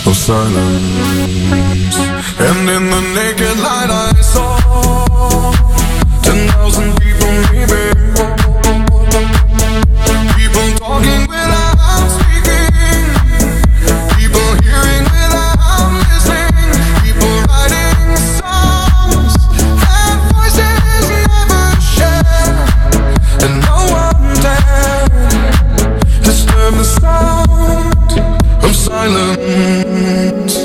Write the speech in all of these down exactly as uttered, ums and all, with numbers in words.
of silence. And in the naked light I saw ten thousand people maybe, people talking without speaking, people hearing without listening, people writing songs that voices never share, and no one dared disturb the sound of silence.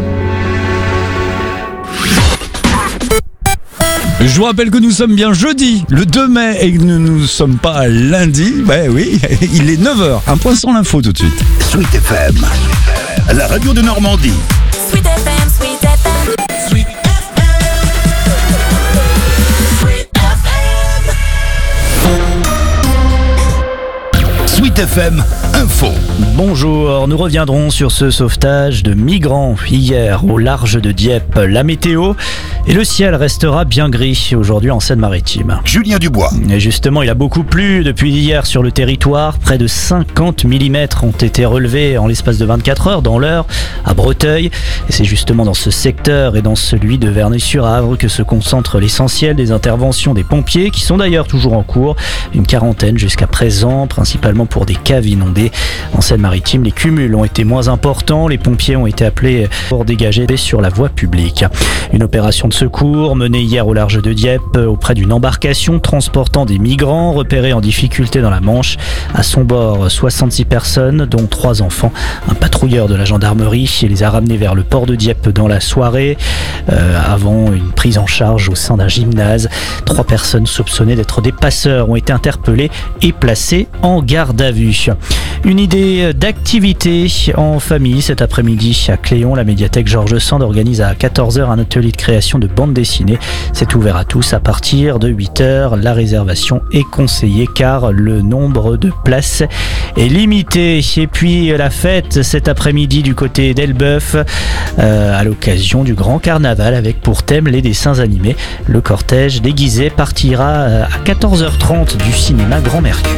Je vous rappelle que nous sommes bien jeudi, le deux mai, et que nous ne sommes pas lundi. Ben oui, il est neuf heures. Un point sans l'info tout de suite. Sweet F M, la radio de Normandie. Sweet F M, Sweet F M, Sweet F M, Sweet F M. Sweet F M Info. Bonjour, nous reviendrons sur ce sauvetage de migrants hier au large de Dieppe. La météo et le ciel restera bien gris aujourd'hui en Seine-Maritime. Julien Dubois. Et justement, il a beaucoup plu depuis hier sur le territoire. Près de cinquante millimètres ont été relevés en l'espace de vingt-quatre heures dans l'Eure, à Breteuil. Et c'est justement dans ce secteur et dans celui de Verneuil-sur-Avre que se concentre l'essentiel des interventions des pompiers, qui sont d'ailleurs toujours en cours. Une quarantaine jusqu'à présent, principalement pour des caves inondées. En Seine-Maritime, les cumuls ont été moins importants. Les pompiers ont été appelés pour dégager sur la voie publique. Une opération de secours menée hier au large de Dieppe auprès d'une embarcation transportant des migrants repérés en difficulté dans la Manche. À son bord, soixante-six personnes, dont trois enfants. Un patrouilleur de la gendarmerie les a ramenés vers le port de Dieppe dans la soirée, euh, avant une prise en charge au sein d'un gymnase. Trois personnes soupçonnées d'être des passeurs ont été interpellées et placées en garde à vue. Une idée d'activité en famille cet après-midi à Cléon. La médiathèque Georges Sand organise à quatorze heures un atelier de création de bande dessinée. C'est ouvert à tous à partir de huit heures. La réservation est conseillée car le nombre de places est limité. Et puis la fête cet après-midi du côté d'Elbeuf euh, à l'occasion du grand carnaval avec pour thème les dessins animés. Le cortège déguisé partira à quatorze heures trente du cinéma Grand Mercure.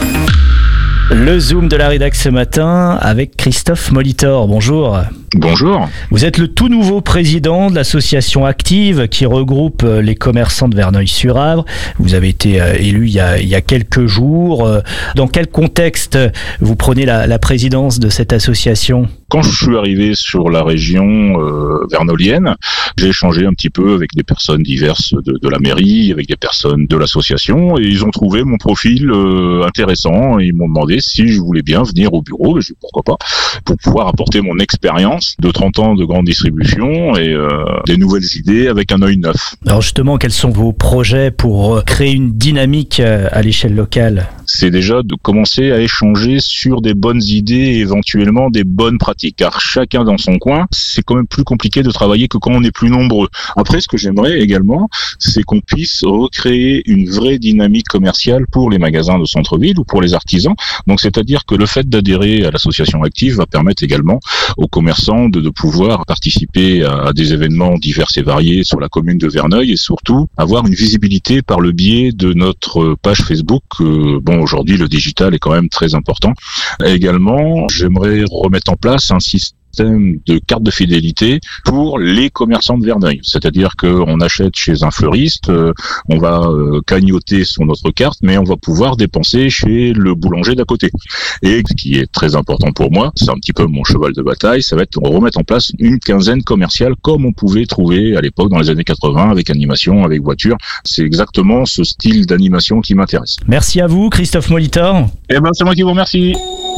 Le Zoom de la rédac ce matin avec Christophe Molitor. Bonjour. Bonjour. Vous êtes le tout nouveau président de l'association Active qui regroupe les commerçants de Verneuil-sur-Avre. Vous avez été élu il y a, il y a quelques jours. Dans quel contexte vous prenez la, la présidence de cette association ? Quand je suis arrivé sur la région euh, vernolienne, j'ai échangé un petit peu avec des personnes diverses de, de la mairie, avec des personnes de l'association, et ils ont trouvé mon profil euh, intéressant. Et ils m'ont demandé si je voulais bien venir au bureau, et j'ai dit pourquoi pas, pour pouvoir apporter mon expérience de trente ans de grande distribution et euh, des nouvelles idées avec un œil neuf. Alors justement, quels sont vos projets pour créer une dynamique à l'échelle locale ? C'est déjà de commencer à échanger sur des bonnes idées et éventuellement des bonnes pratiques. Car chacun dans son coin, c'est quand même plus compliqué de travailler que quand on est plus nombreux. Après, ce que j'aimerais également, c'est qu'on puisse recréer une vraie dynamique commerciale pour les magasins de centre-ville ou pour les artisans. Donc, c'est-à-dire que le fait d'adhérer à l'association Active va permettre également aux commerçants de, de pouvoir participer à, à des événements divers et variés sur la commune de Verneuil et surtout avoir une visibilité par le biais de notre page Facebook. Euh, bon, aujourd'hui, le digital est quand même très important. Et également, j'aimerais remettre en place un système de carte de fidélité pour les commerçants de Verneuil. C'est-à-dire qu'on achète chez un fleuriste, euh, on va euh, cagnoter sur notre carte, mais on va pouvoir dépenser chez le boulanger d'à côté. Et ce qui est très important pour moi, c'est un petit peu mon cheval de bataille, ça va être de remettre en place une quinzaine commerciale comme on pouvait trouver à l'époque dans les années quatre-vingts avec animation, avec voiture. C'est exactement ce style d'animation qui m'intéresse. Merci à vous, Christophe Molitor. Eh ben, c'est moi qui vous remercie.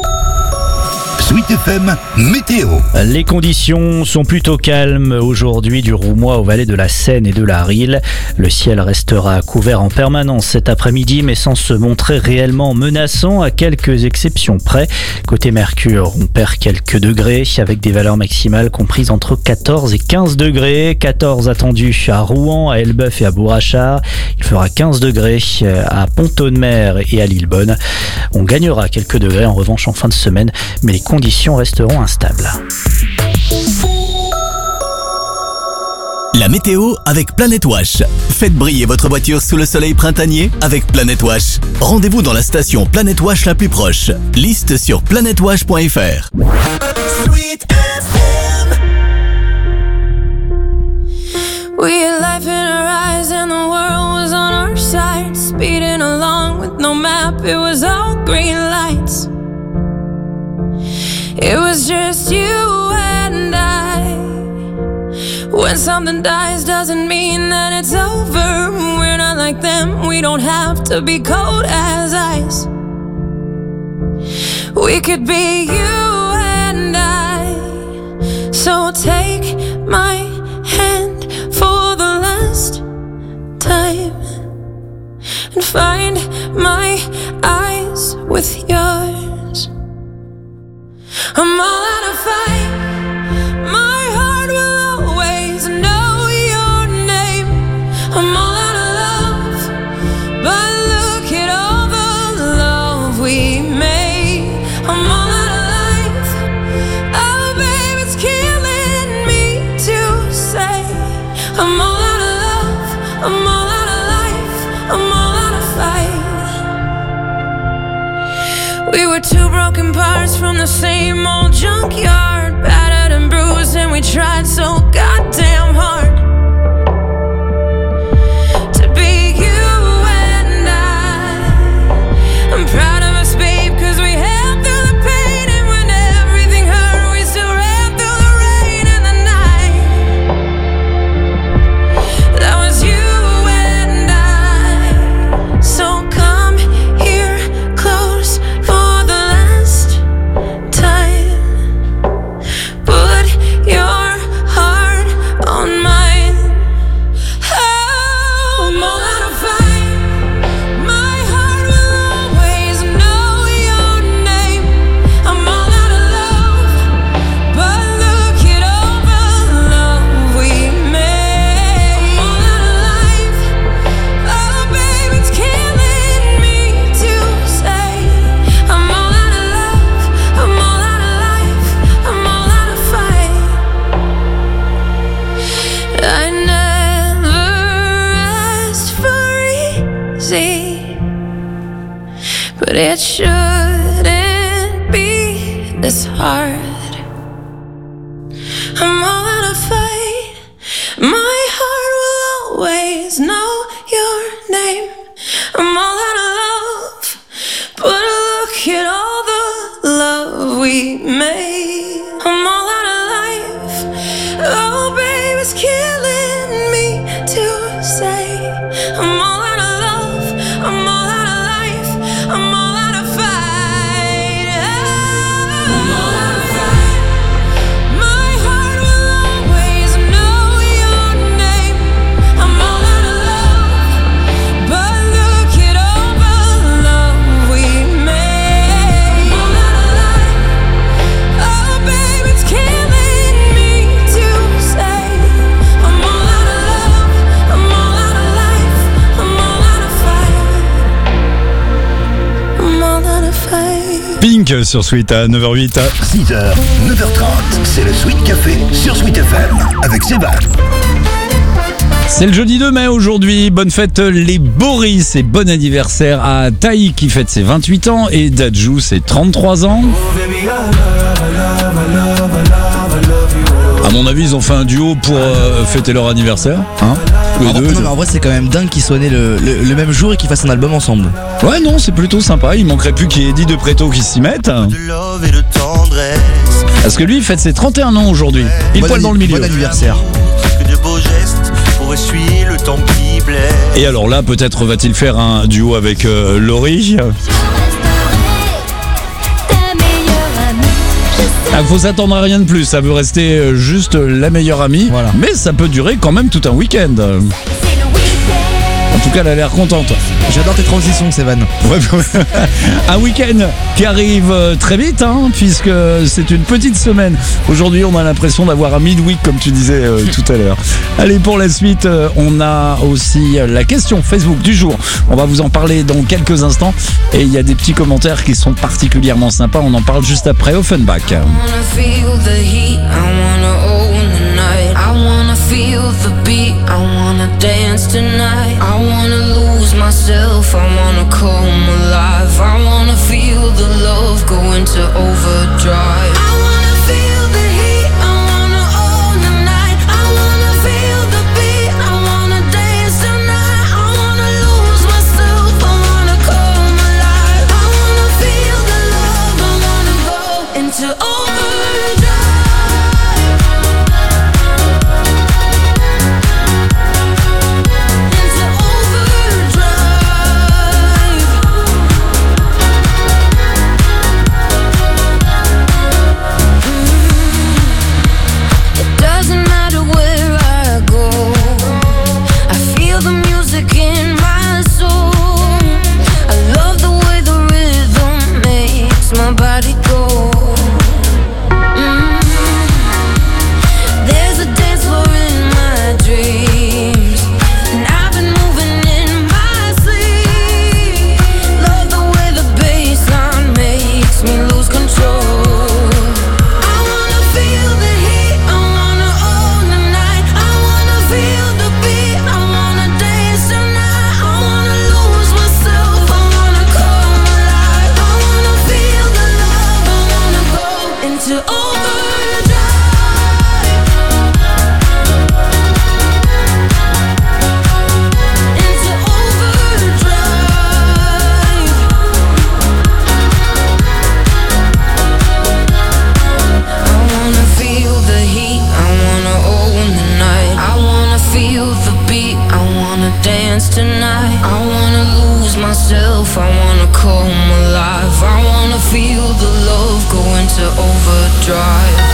Sweet F M Météo. Les conditions sont plutôt calmes aujourd'hui du Roumois aux vallées de la Seine et de la Risle. Le ciel restera couvert en permanence cet après-midi mais sans se montrer réellement menaçant à quelques exceptions près. Côté Mercure, on perd quelques degrés avec des valeurs maximales comprises entre quatorze et quinze degrés. quatorze attendus à Rouen, à Elbeuf et à Bourrachard. Il fera quinze degrés à Pont-de-Mer et à Lillebonne. On gagnera quelques degrés en revanche en fin de semaine mais les conditions conditions resteront instables. La météo avec Planet Wash. Faites briller votre voiture sous le soleil printanier avec Planet Wash. Rendez-vous dans la station Planet Wash la plus proche. Liste sur planet wash point f r. Sweet F M. We had life in our eyes and the world was on our side. Speeding along with no map, it was all green lights. It was just you and I. When something dies doesn't mean that it's over. We're not like them, we don't have to be cold as ice. We could be you and I. So take my hand for the last time and find my eyes with yours. I'm all out of fight. My heart will always know your name. I'm all out of love, but look at all the love we made. I'm all out of life. Oh, babe, it's killing me to say. I'm all out of love. I'm all out of life. I'm all out of fight. We were two broken parts from the same old junkyard, battered and bruised, and we tried so goddamn hard to be you and I. I'm proud of us, babe, cause we held through the pain, and when everything hurt, we still ran through the rain and the night. That was you and I. So come here close for the last time. Put your heart on mine. Oh, I'm all out of fight. My heart will always know your name. I'm all out of love, but look at all the love we made. I'm all out of life. Oh, babe, it's killing me to say. I'm all out of love. I'm all out of life. I'm all out of fight. I never asked for easy, but it shouldn't be this hard. I'm all out of fight. My heart will always know your name. I'm all out of love, but look at all the love we made. I'm all out of life. Oh, babe, it's killing me to say. I'm all out of love. I'm all out of life. I'm all out of fight. I'm all out of fight. My heart will always know your name. I'm all out of love, but look at all the love we made. I'm all out of life. Oh, babe, it's killing me to say. I'm all out of love. I'm all out of life. I'm all out of fight. I'm all out of fight. Pink sur Sweet à neuf heures zéro huit. six heures, neuf heures trente, c'est le Sweet Café sur Sweet F M avec Sébastien. C'est le jeudi deux mai aujourd'hui. Bonne fête les Boris et bon anniversaire à Taï qui fête ses vingt-huit ans et Dadju ses trente-trois ans. À mon avis, ils ont fait un duo pour euh, fêter leur anniversaire. Hein les en, deux, non, je- mais en vrai, c'est quand même dingue qu'ils soient nés le, le, le même jour et qu'ils fassent un album ensemble. Ouais, non, c'est plutôt sympa. Il manquerait plus qu'il y ait Eddie de Préto qui s'y mette. love et de tendresse. Parce que lui, il fête ses trente et un ans aujourd'hui. Pile Bon poil anni- dans le milieu. Bon anniversaire. Que de beaux gestes pour essuyer le temps qui blesse. Et alors là, peut-être va-t-il faire un duo avec euh, Laurie. Ah, faut s'attendre à rien de plus. Ça veut rester euh, juste la meilleure amie. Voilà. Mais ça peut durer quand même tout un week-end. En tout cas, elle a l'air contente. J'adore tes transitions, Sévan. Ouais, un week-end qui arrive euh, très vite, hein, puisque c'est une petite semaine. Aujourd'hui, on a l'impression d'avoir un midweek, comme tu disais euh, tout à l'heure. Allez, pour la suite, euh, on a aussi euh, la question Facebook du jour. On va vous en parler dans quelques instants. Et il y a des petits commentaires qui sont particulièrement sympas. On en parle juste après Offenbach. I wanna feel the heat, I wanna own the night. I wanna feel the beat, I wanna dance tonight. I wanna lose myself, I wanna come alive. I wanna feel the love go into overdrive. I wanna feel the heat, I wanna own the night. I wanna feel the beat, into overdrive. My body go. Mm. There's a dance floor in my dreams, and I've been moving in my sleep. Love the way the bassline makes me lose control. I wanna feel the heat, I wanna own the night. I wanna feel the beat, I wanna dance tonight. I wanna lose myself, I wanna come alive. I wanna feel into overdrive. Into overdrive. I wanna feel the heat, I wanna own the night. I wanna feel the beat, I wanna dance tonight. I wanna lose myself, I wanna come alive. I wanna feel the love go into overdrive.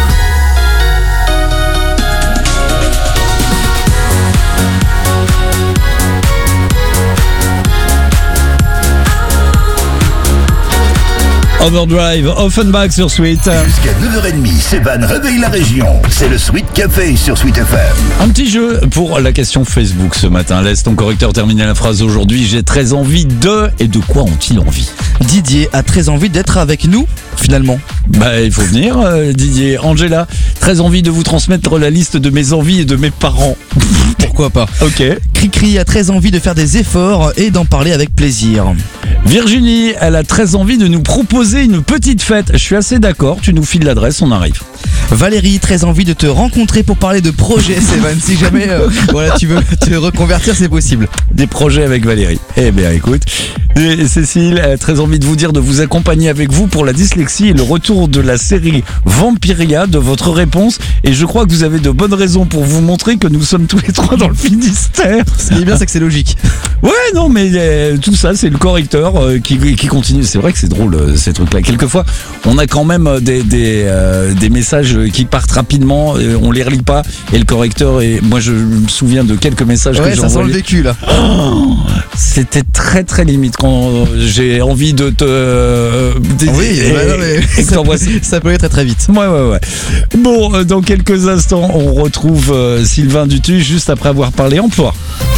Overdrive, Offenbach sur Sweet. Jusqu'à neuf heures trente, Sébane réveille la région. C'est le Sweet Café sur Sweet F M. Un petit jeu pour la question Facebook ce matin. Laisse ton correcteur terminer la phrase aujourd'hui. J'ai très envie de... Et de quoi ont-ils envie? Didier a très envie d'être avec nous, finalement. Bah, il faut venir, euh, Didier. Angela, très envie de vous transmettre la liste de mes envies et de mes parents. Pourquoi pas? Ok. Cricri a très envie de faire des efforts et d'en parler avec plaisir. Virginie, elle a très envie de nous proposer une petite fête. Je suis assez d'accord, tu nous files l'adresse, on arrive. Valérie, très envie de te rencontrer pour parler de projets, Sébane. Si jamais euh, voilà, tu veux te reconvertir, c'est possible. Des projets avec Valérie. Eh bien, écoute. Et Cécile a très envie de vous dire de vous accompagner avec vous pour la dyslexie et le retour de la série Vampiria, de votre réponse. Et je crois que vous avez de bonnes raisons pour vous montrer que nous sommes tous les trois dans le Finistère. Ce qui est bien, c'est que c'est logique. Ouais, non, mais euh, tout ça, c'est le correcteur euh, qui, qui continue. C'est vrai que c'est drôle, euh, ces trucs-là. Quelquefois, on a quand même des, des, euh, des messages qui partent rapidement, euh, on les relit pas, et le correcteur, et moi je me souviens de quelques messages ouais, que j'ai ça envoyés. sent le vécu, là. Oh, c'était très très limite quand j'ai envie de te... Euh, oui, et, bah non, mais et que ça, t'envoies peut, ça peut aller très très vite. Ouais, ouais, ouais. Bon, euh, dans quelques instants, on retrouve euh, Sylvain Dutu, juste après avoir parlé emploi.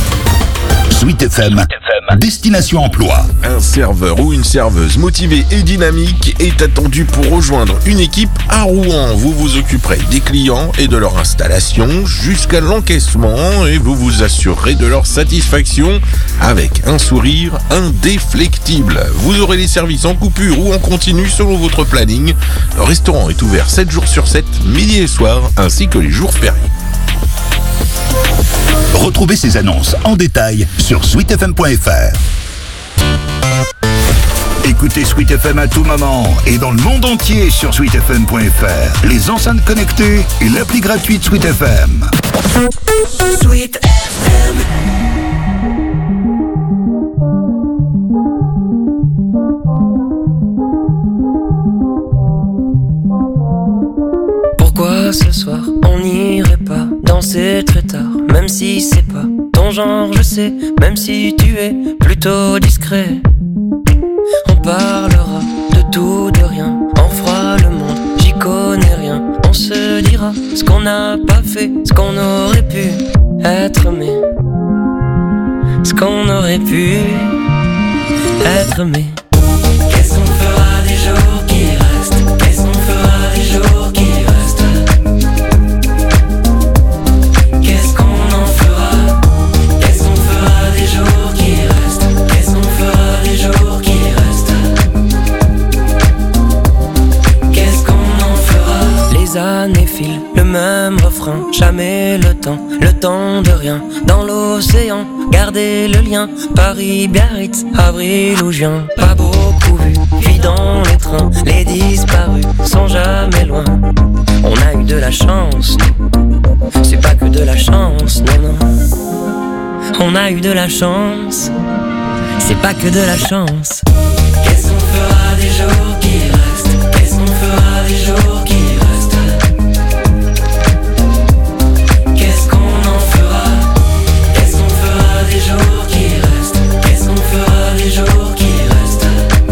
Sweet F M, Destination Emploi. Un serveur ou une serveuse motivée et dynamique est attendu pour rejoindre une équipe à Rouen. Vous vous occuperez des clients et de leur installation jusqu'à l'encaissement et vous vous assurerez de leur satisfaction avec un sourire indéflectible. Vous aurez les services en coupure ou en continu selon votre planning. Le restaurant est ouvert sept jours sur sept, midi et soir, ainsi que les jours fériés. Retrouvez ces annonces en détail sur sweet f m point f r. Écoutez Sweet F M à tout moment et dans le monde entier sur sweet f m point f r. Les enceintes connectées et l'appli gratuite Sweet F M. Sweet F M. Pourquoi ce soir on n'irait pas danser très tard, même si c'est pas ton genre, je sais, même si tu es plutôt discret. On parlera de tout, de rien, on fera le monde, j'y connais rien. On se dira ce qu'on n'a pas fait, ce qu'on aurait pu être, mais ce qu'on aurait pu être, mais qu'est-ce qu'on fera des jours qui restent? Qu'est-ce qu'on fera des jours qui restent? Qu'est-ce qu'on en fera? Qu'est-ce qu'on fera des jours qui restent? Qu'est-ce qu'on fera des jours qui restent? Qu'est-ce qu'on en fera? Les années filent, le même refrain, jamais le temps, le temps de rien. Dans l'océan, garder le lien, Paris, Biarritz, avril ou juin. Pas beaucoup vu, dans les trains. Les disparus sont jamais loin. On a eu de la chance, c'est pas que de la chance, non, non. On a eu de la chance, c'est pas que de la chance. Qu'est-ce qu'on fera des jours qui restent? Qu'est-ce qu'on fera des jours qui restent? Qu'est-ce qu'on en fera? Qu'est-ce qu'on fera des jours qui restent? Qu'est-ce qu'on fera des jours qui restent?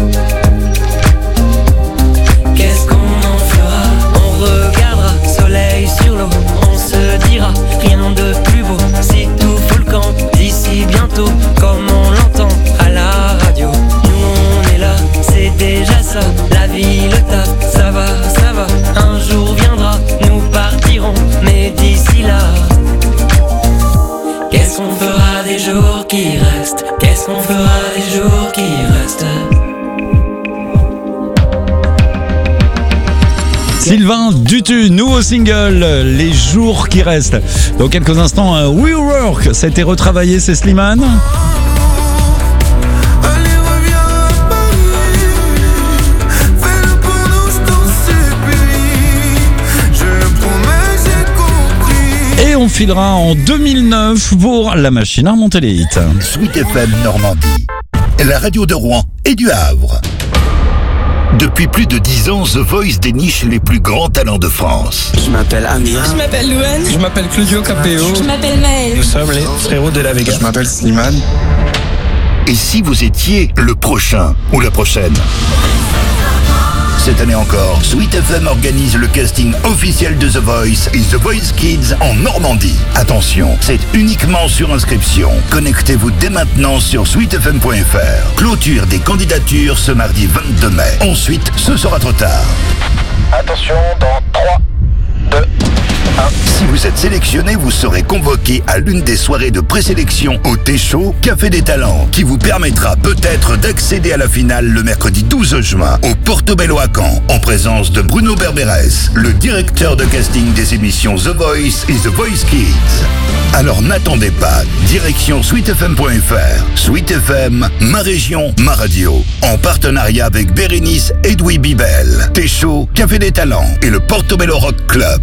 Qu'est-ce qu'on en fera? On regardera soleil sur l'eau, on se dira rien de plus beau. Si tout fout le camp d'ici bientôt, comme on l'entend à la radio. Nous on est là, c'est déjà ça. La vie, le taf, ça va, ça va. Un jour viendra, nous partirons, mais d'ici là, qu'est-ce qu'on fera des jours qui restent? Qu'est-ce qu'on fera des jours qui restent? Sylvain Dutu, nouveau single, Les jours qui restent. Dans quelques instants, un We Work, ça a été retravaillé, c'est Slimane. Et on filera en deux mille neuf pour la machine à remonter les hits. Sweet F M Normandie, la radio de Rouen et du Havre. Depuis plus de dix ans, The Voice déniche les plus grands talents de France. Je m'appelle Amir. Je m'appelle Louane. Je m'appelle Claudio Capéo. Je m'appelle Maël. Nous sommes les frérots de la Vega. Je m'appelle Slimane. Et si vous étiez le prochain ou la prochaine? Cette année encore, Sweet F M organise le casting officiel de The Voice et The Voice Kids en Normandie. Attention, c'est uniquement sur inscription. Connectez-vous dès maintenant sur sweet f m point f r. Clôture des candidatures ce mardi vingt-deux mai. Ensuite, ce sera trop tard. Attention, dans trois, deux, un. Si vous êtes sélectionné, vous serez convoqué à l'une des soirées de présélection au Téchaud, Café des Talents, qui vous permettra peut-être d'accéder à la finale le mercredi douze juin au Portobello à Caen, en présence de Bruno Berberes, le directeur de casting des émissions The Voice et The Voice Kids. Alors n'attendez pas, direction sweet f m point f r. Sweet F M, ma région, ma radio. En partenariat avec Bérénice Edoui Bibel, Téchaud, Café des Talents et le Portobello Rock Club.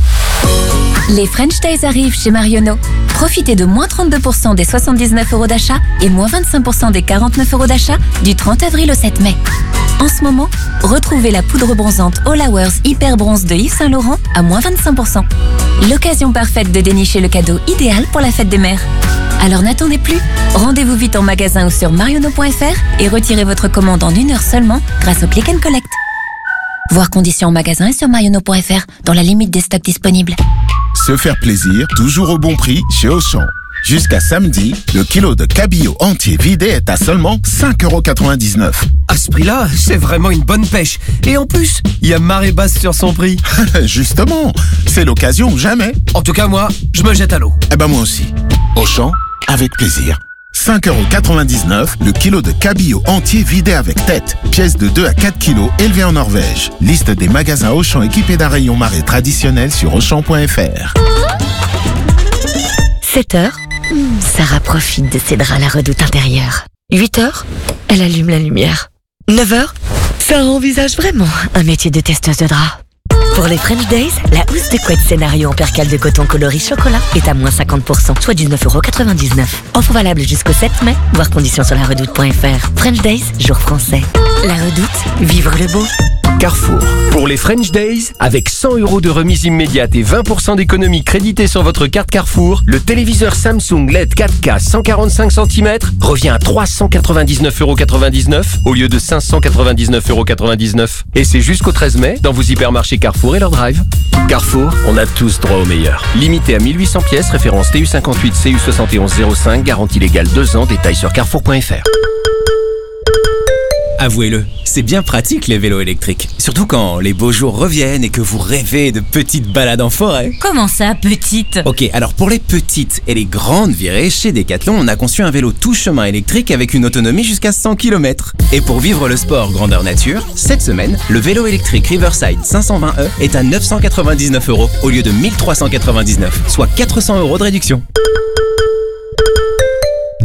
Les French Days arrivent chez Marionneau. Profitez de moins trente-deux pour cent des soixante-dix-neuf euros d'achat et moins vingt-cinq pour cent des quarante-neuf euros d'achat du trente avril au sept mai. En ce moment, retrouvez la poudre bronzante All Hours Hyper Bronze de Yves Saint Laurent à moins vingt-cinq pour cent. L'occasion parfaite de dénicher le cadeau idéal pour la fête des mères. Alors n'attendez plus, rendez-vous vite en magasin ou sur marionneau point f r et retirez votre commande en une heure seulement grâce au Click and Collect. Voir conditions en magasin et sur marionneau point f r dans la limite des stocks disponibles. Se faire plaisir, toujours au bon prix chez Auchan. Jusqu'à samedi, le kilo de cabillaud entier vidé est à seulement cinq euros quatre-vingt-dix-neuf. À ce prix-là, c'est vraiment une bonne pêche. Et en plus, il y a marée basse sur son prix. Justement, c'est l'occasion ou jamais. En tout cas, moi, je me jette à l'eau. Eh ben moi aussi. Auchan, avec plaisir. cinq euros quatre-vingt-dix-neuf, le kilo de cabillaud entier vidé avec tête. Pièce de deux à quatre kilos élevée en Norvège. Liste des magasins Auchan équipés d'un rayon marée traditionnel sur auchan point f r. sept heures, Sarah profite de ses draps à la redoute intérieure. huit heures, elle allume la lumière. neuf heures, Sarah envisage vraiment un métier de testeuse de draps. Pour les French Days, la housse de couette scénario en percale de coton coloris chocolat est à moins cinquante pour cent, soit dix-neuf euros quatre-vingt-dix-neuf. Offre valable jusqu'au sept mai, voir conditions sur la redoute point f r. French Days, jour français. La redoute, vivre le beau. Carrefour. Pour les French Days, avec cent euros de remise immédiate et vingt pour cent d'économie créditée sur votre carte Carrefour, le téléviseur Samsung L E D quatre K cent quarante-cinq centimètres revient à trois cent quatre-vingt-dix-neuf euros quatre-vingt-dix-neuf au lieu de cinq cent quatre-vingt-dix-neuf euros quatre-vingt-dix-neuf. Et c'est jusqu'au treize mai dans vos hypermarchés Carrefour et leur drive. Carrefour, on a tous droit au meilleur. Limité à mille huit cents pièces, référence T U cinquante-huit C U soixante et onze zéro cinq, garantie légale deux ans, détails sur carrefour point f r. Avouez-le, c'est bien pratique les vélos électriques. Surtout quand les beaux jours reviennent et que vous rêvez de petites balades en forêt. Comment ça, petite? Ok, alors pour les petites et les grandes virées, chez Decathlon, on a conçu un vélo tout chemin électrique avec une autonomie jusqu'à cent kilomètres. Et pour vivre le sport grandeur nature, cette semaine, le vélo électrique Riverside cinq cent vingt E est à neuf cent quatre-vingt-dix-neuf euros au lieu de mille trois cent quatre-vingt-dix-neuf, soit quatre cents euros de réduction.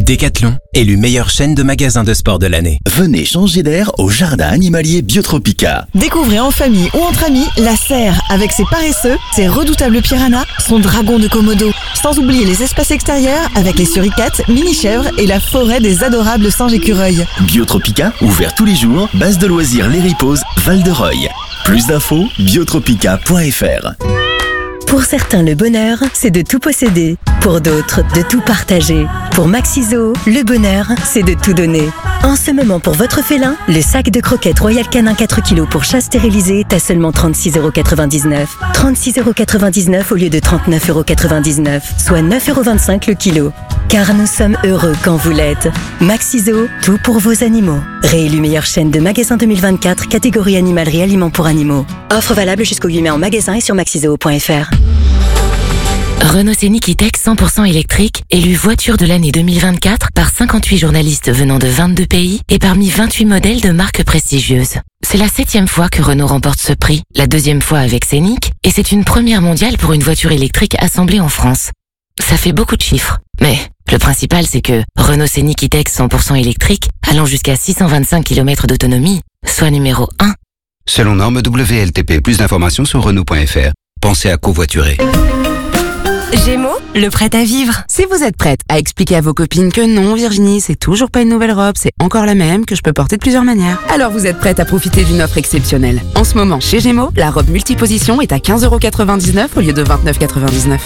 Décathlon, élu meilleure chaîne de magasins de sport de l'année. Venez changer d'air au jardin animalier Biotropica. Découvrez en famille ou entre amis la serre avec ses paresseux, ses redoutables piranhas, son dragon de Komodo. Sans oublier les espaces extérieurs avec les suricates, mini-chèvres et la forêt des adorables singes écureuils. Biotropica, ouvert tous les jours, base de loisirs Les Riposes, Val-de-Reuil. Plus d'infos, biotropica point f r. Pour certains, le bonheur, c'est de tout posséder. Pour d'autres, de tout partager. Pour Maxiso, le bonheur, c'est de tout donner. En ce moment, pour votre félin, le sac de croquettes Royal Canin quatre kilos pour chat stérilisé est à seulement trente-six euros quatre-vingt-dix-neuf. trente-six euros quatre-vingt-dix-neuf au lieu de trente-neuf euros quatre-vingt-dix-neuf, soit neuf euros vingt-cinq le kilo. Car nous sommes heureux quand vous l'êtes. Maxiso, tout pour vos animaux. Réélu meilleure chaîne de magasins deux mille vingt-quatre, catégorie animalerie aliments pour animaux. Offre valable jusqu'au huit mai en magasin et sur maxiso point f r. Renault Scénic E-Tech cent pour cent électrique, élu voiture de l'année deux mille vingt-quatre par cinquante-huit journalistes venant de vingt-deux pays et parmi vingt-huit modèles de marques prestigieuses. C'est la septième fois que Renault remporte ce prix, la deuxième fois avec Scénic, et c'est une première mondiale pour une voiture électrique assemblée en France. Ça fait beaucoup de chiffres, mais le principal c'est que Renault Scénic E-Tech cent pour cent électrique, allant jusqu'à six cent vingt-cinq kilomètres d'autonomie, soit numéro un. Selon norme W L T P, plus d'informations sur Renault point f r. Pensez à covoiturer. Gémeaux, le prêt à vivre. Si vous êtes prête à expliquer à vos copines que non, Virginie, c'est toujours pas une nouvelle robe, c'est encore la même, que je peux porter de plusieurs manières, alors vous êtes prête à profiter d'une offre exceptionnelle. En ce moment, chez Gémeaux, la robe multiposition est à quinze euros quatre-vingt-dix-neuf au lieu de vingt-neuf euros quatre-vingt-dix-neuf.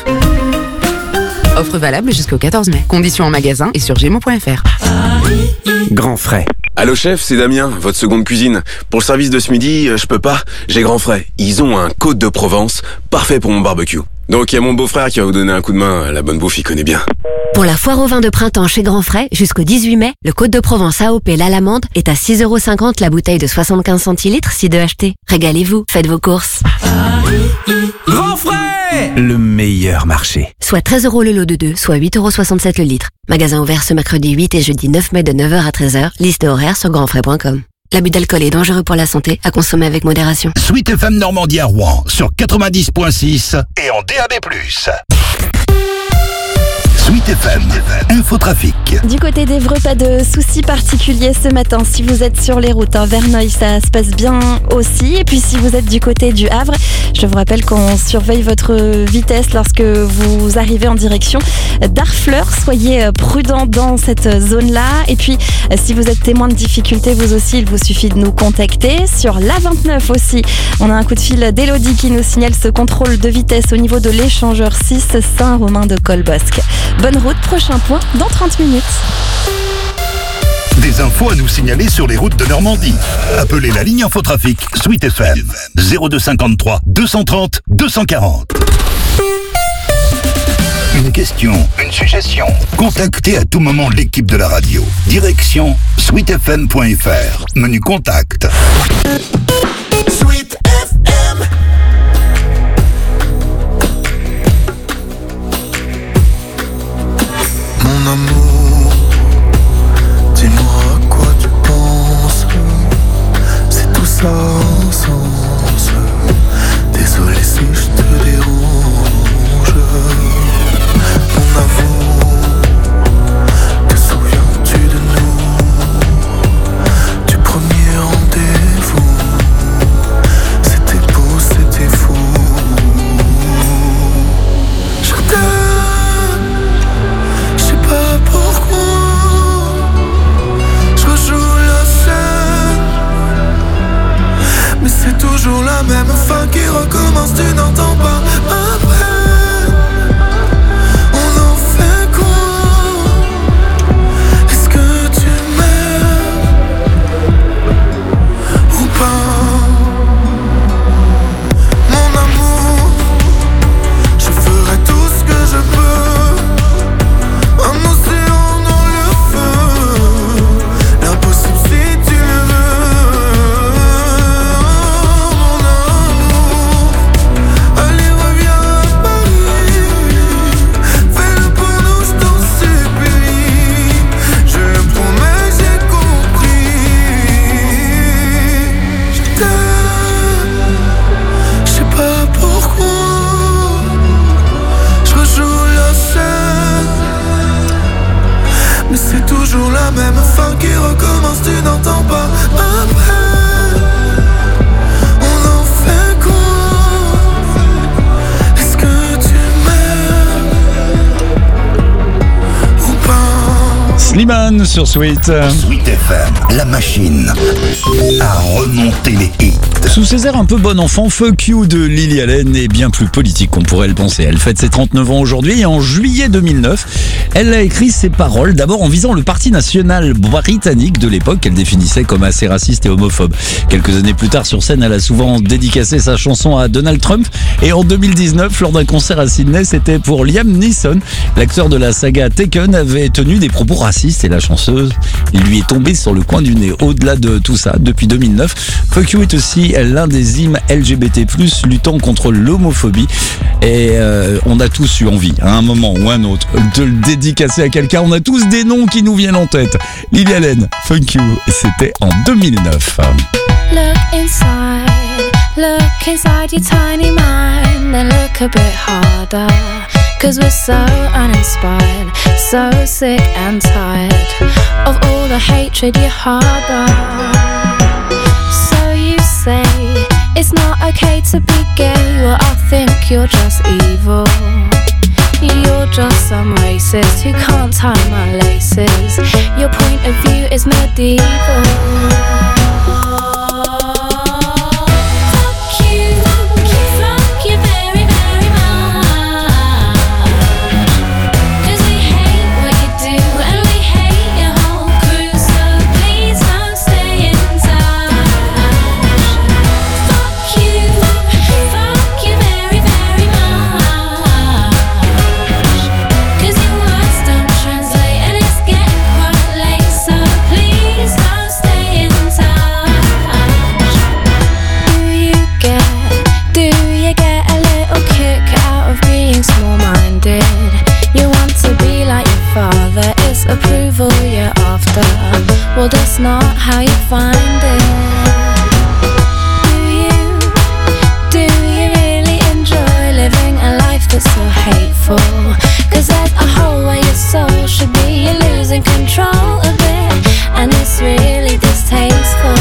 Offre valable jusqu'au quatorze mai. Conditions en magasin et sur gémeaux point f r. Grand frais. Allô chef, c'est Damien, votre seconde cuisine. Pour le service de ce midi, euh, je peux pas, j'ai Grand Frais. Ils ont un Côte de Provence, parfait pour mon barbecue. Donc il y a mon beau-frère qui va vous donner un coup de main, la bonne bouffe il connaît bien. Pour la foire au vin de printemps chez Grand Frais, jusqu'au dix-huit mai, le Côte de Provence A O P l'Alamande est à six euros cinquante la bouteille de soixante-quinze centilitres si deux achetés. Régalez-vous, faites vos courses. Grand Frais, le meilleur marché. Soit treize euros le lot de deux, soit huit euros soixante-sept le litre. Magasin ouvert ce mercredi huit et jeudi neuf mai de neuf heures à treize heures. Liste horaire sur grandfrais point com. L'abus d'alcool est dangereux pour la santé, à consommer avec modération. Sweet F M Normandie à Rouen sur quatre-vingt-dix point six et en D A B plus. Sweet F M, Infotrafic. Du côté d'Évreux, pas de soucis particuliers ce matin. Si vous êtes sur les routes, hein, Verneuil, ça se passe bien aussi. Et puis si vous êtes du côté du Havre, je vous rappelle qu'on surveille votre vitesse lorsque vous arrivez en direction d'Harfleur. Soyez prudents dans cette zone-là. Et puis si vous êtes témoin de difficultés, vous aussi, il vous suffit de nous contacter. Sur l'A vingt-neuf aussi, on a un coup de fil d'Élodie qui nous signale ce contrôle de vitesse au niveau de l'échangeur six Saint-Romain de Colbosque. Bonne route, prochain point dans trente minutes. Des infos à nous signaler sur les routes de Normandie. Appelez la ligne Infotrafic Sweet F M zéro deux cinquante-trois deux cent trente deux cent quarante. Une question, une suggestion. Contactez à tout moment l'équipe de la radio. Direction sweet f m point f r. Menu contact. Sweet F M. Mon amour, dis-moi à quoi tu penses. C'est tout ça en sens. Désolé si je te dérange. Mon amour, te souviens-tu de nous? Du premier rendez-vous. C'était beau, c'était fou. Je t'aime. Je sais pas pourquoi je rejoue la scène, mais c'est toujours la même fin qui recommence. Tu n'entends pas ma peine. On en fait quoi? Est-ce que tu m'aimes ou pas? Mon amour, je ferai tout ce que je peux. Un océan dans le feu, l'impossible si tu le veux. Mon amour, Slimane sur Sweet. Sweet F M, la machine à remonter les hits. Sous ses airs un peu bon enfant, Fuck You de Lily Allen est bien plus politique qu'on pourrait le penser. Elle fête ses trente-neuf ans aujourd'hui et en juillet deux mille neuf, elle a écrit ses paroles d'abord en visant le parti national britannique de l'époque qu'elle définissait comme assez raciste et homophobe. Quelques années plus tard sur scène, elle a souvent dédicacé sa chanson à Donald Trump et en deux mille dix-neuf, lors d'un concert à Sydney, c'était pour Liam Neeson. L'acteur de la saga Taken avait tenu des propos racistes et la chanteuse lui est tombée sur le coin du nez. Au-delà de tout ça, depuis deux mille neuf, Fuck You est aussi l'un des hymnes L G B T plus, luttant contre l'homophobie. Et euh, on a tous eu envie, à un moment ou un autre, de le dédicacer à quelqu'un. On a tous des noms qui nous viennent en tête. Lily Allen, Fuck You, c'était en deux mille neuf. Look inside, look inside your tiny mind, then look a bit harder. Cause we're so uninspired, so sick and tired of all the hatred you harbor. So you say it's not okay to be gay, well I think you're just evil. You're just some racist who can't tie my laces. Your point of view is medieval. Approval you're after, well that's not how you find it. Do you, do you really enjoy living a life that's so hateful? Cause there's a hole where your soul should be, you're losing control of it, and it's really distasteful.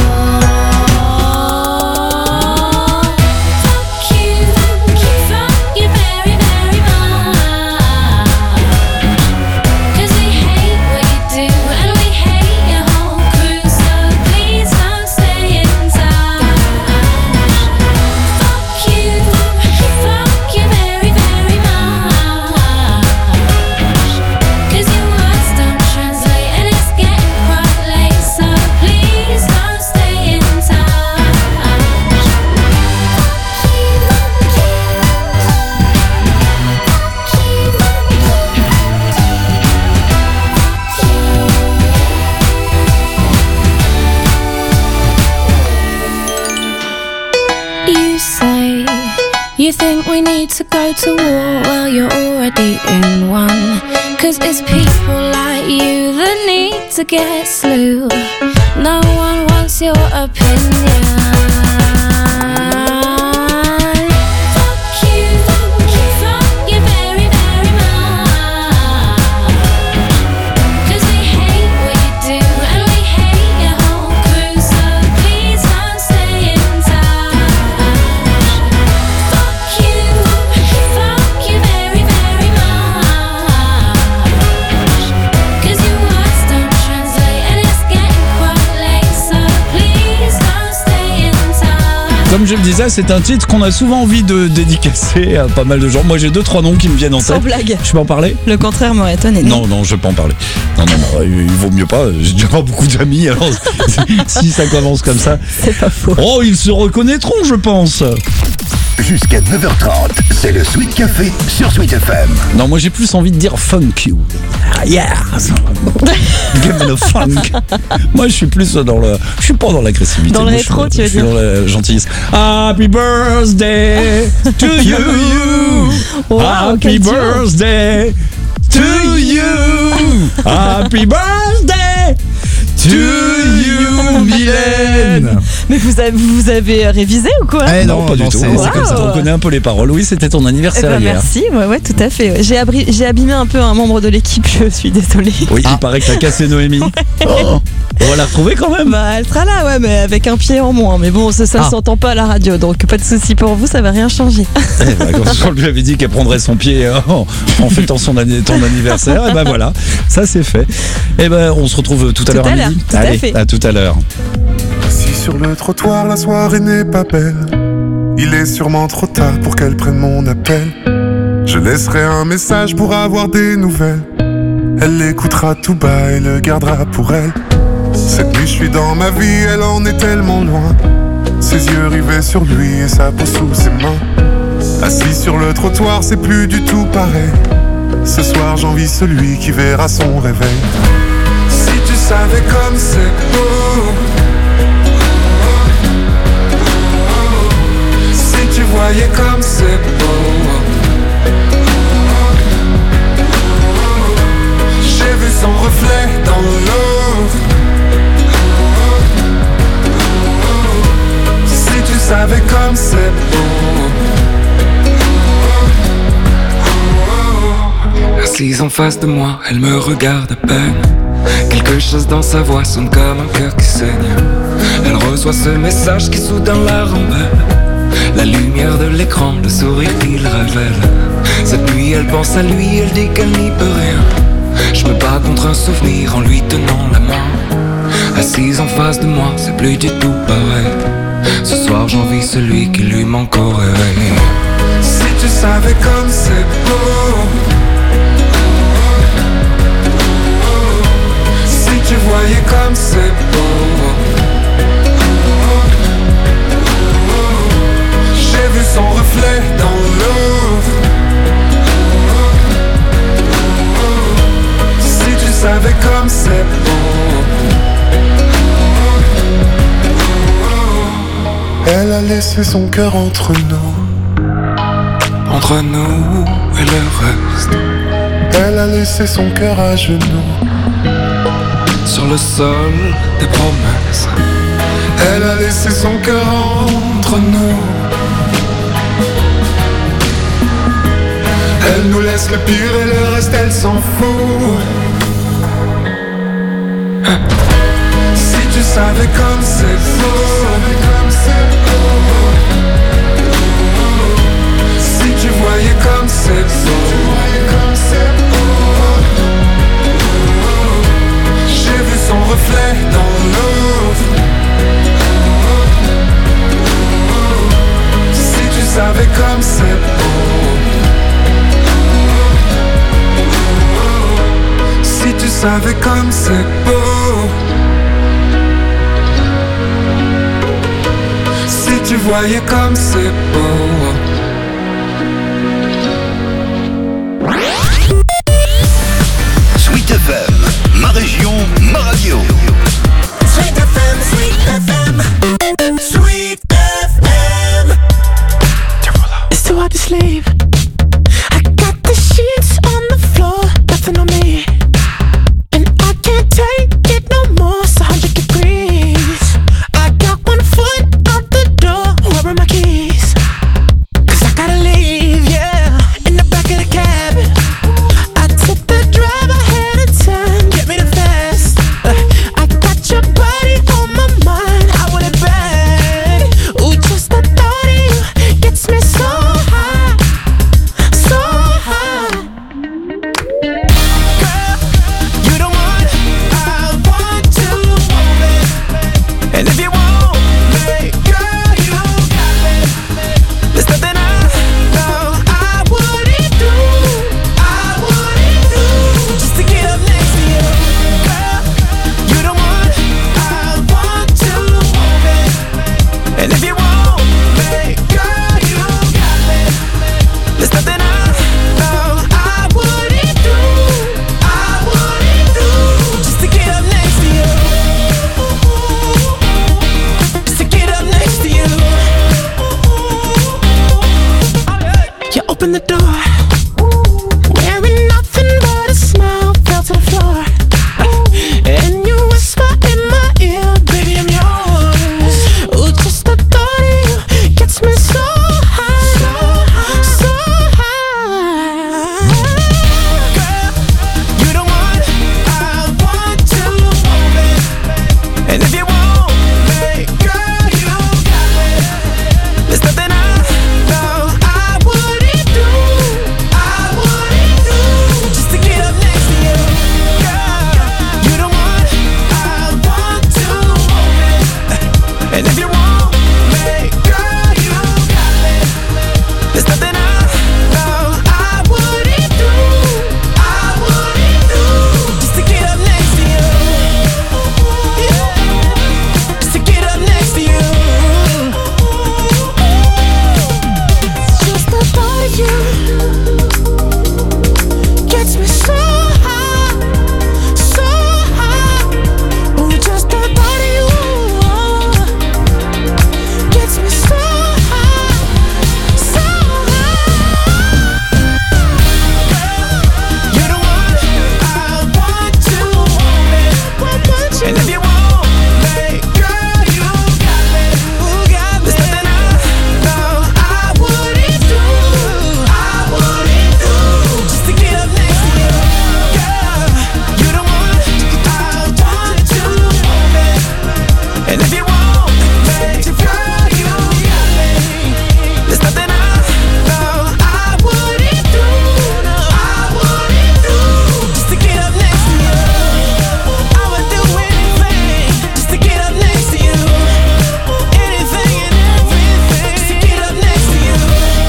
You think we need to go to war? Well, you're already in one. Cause it's people like you that need to get slew. No one wants your opinion. Comme je le disais, c'est un titre qu'on a souvent envie de dédicacer à pas mal de gens. Moi, j'ai deux, trois noms qui me viennent en tête. Sans blague. Je peux en parler? Le contraire m'aurait étonné. Non, non, je peux en parler. Non, non, non, il vaut mieux pas. J'ai déjà pas beaucoup d'amis, alors si ça commence comme ça. C'est pas faux. Oh, ils se reconnaîtront, je pense. Jusqu'à neuf heures trente, c'est le Sweet Café sur Sweet F M. Non, moi j'ai plus envie de dire funk you. Ah, yeah. Give me the funk. Moi je suis plus dans le. Je suis pas dans l'agressivité. Dans le moi, rétro, je, tu veux je suis dire. dans la gentillesse. Happy birthday to you. Wow, Happy birthday to you. Happy birthday to you, Mylène. Mais vous avez, vous avez révisé ou quoi? Eh non, pas du tout. C'est Wow. comme ça qu'on connaît un peu les paroles. Oui, c'était ton Eh anniversaire ben, hier. merci, ouais, ouais, tout à fait. J'ai, abri- j'ai abîmé un peu un membre de l'équipe, je suis désolée. Oui, il paraît que t'as cassé Noémie. Oh, on va la retrouver quand même. Bah, elle sera là, ouais, mais avec un pied en moins. Mais bon, ça, ça Ah. s'entend pas à la radio, donc pas de souci pour vous, ça va rien changer. Eh ben, quand on lui avait dit qu'elle prendrait son pied euh, en, en fêtant son anni- ton anniversaire, et ben voilà, ça c'est fait. Et ben on se retrouve tout à Tout l'heure à à l'heure, midi. tout à Allez, fait. à tout à l'heure. Assis sur le trottoir, la soirée n'est pas belle. Il est sûrement trop tard pour qu'elle prenne mon appel. Je laisserai un message pour avoir des nouvelles. Elle l'écoutera tout bas et le gardera pour elle. Cette nuit je suis dans ma vie, elle en est tellement loin. Ses yeux rivés sur lui et sa peau sous ses mains. Assis sur le trottoir, c'est plus du tout pareil. Ce soir j'envie celui qui verra son réveil. Si tu savais comme c'est beau, si tu voyais comme c'est beau, j'ai vu son reflet dans l'eau. Si tu savais comme c'est beau. Assise en face de moi, elle me regarde à peine. Quelque chose dans sa voix sonne comme un cœur qui saigne. Elle reçoit ce message qui soudain la rend belle. La lumière de l'écran, le sourire qu'il révèle. Cette nuit elle pense à lui, elle dit qu'elle n'y peut rien. Je me bats contre un souvenir en lui tenant la main. Assise en face de moi, c'est plus du tout pareil. Ce soir j'envie celui qui lui manque au réveil. Si tu savais comme c'est beau, si tu voyais comme c'est beau, j'ai vu son reflet dans l'eau. Si tu savais comme c'est beau. Elle a laissé son cœur entre nous, entre nous et le reste. Elle a laissé son cœur à genoux, sur le sol des promesses. Elle a laissé son cœur entre nous. Elle nous laisse le pire et le reste elle s'en fout. Si tu savais comme c'est beau, si tu voyais comme c'est beau, j'ai vu son reflet dans l'eau. Si tu savais comme c'est beau, si tu savais comme c'est beau, si tu voyais comme c'est beau. Sweet F M, ma région, ma radio. Sweet F M, Sweet F M, Sweet F M. It's too hard to sleep. I got the sheets on the floor, nothing on me. And I can't take it no more, it's one hundred degrees. I got one foot out the door, where are my keys? Cause I gotta leave, yeah, in the back of the cab. I took the drive ahead of time, get me the fast. Uh, I got your body on my mind, I want it bad. Ooh, just the thought of you gets me so high, so high. Girl, you the one I want to want me. And if you want me, girl, you got me. There's nothing I know I wouldn't do, I wouldn't do, just to get up next to you. Girl, you the one I want to want me. And if you want me, girl, you got me. There's nothing I know I wouldn't do, I wouldn't do, just to get up next to you. Just to get up next to you. You open the door, wearing nothing but a smile, fell to the floor. And you whisper in my ear, baby, I'm yours. Ooh, There's nothing I know I wouldn't do, I wouldn't do, just to get up next to you. Yeah, just to get up next to you. Just the thought of you gets me so high, so high. Ooh, just the thought of you gets me so high, so high. You're the one I want to want it. And if you want me, girl, you got me, you got me. There's nothing I know I wouldn't do, I wouldn't do, just to get up next to you. Girl, you're the one I want to want it. And if you want me, girl, you got me. There's nothing I know I wouldn't do, no, I wouldn't do, just to get up next to you. I would do anything just to get up next to you. Anything and everything just to get up next to you.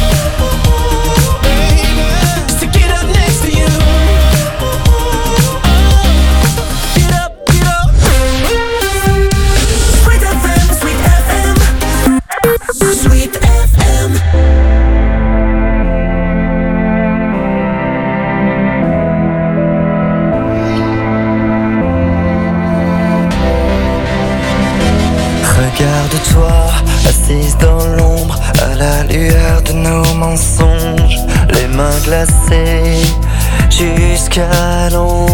Baby, just to get up next to you. Get up, get up. Sweet F M, Sweet F M, Sweet F M. Regarde-toi, assise dans l'ombre, à la lueur de nos mensonges, les mains glacées jusqu'à l'ombre.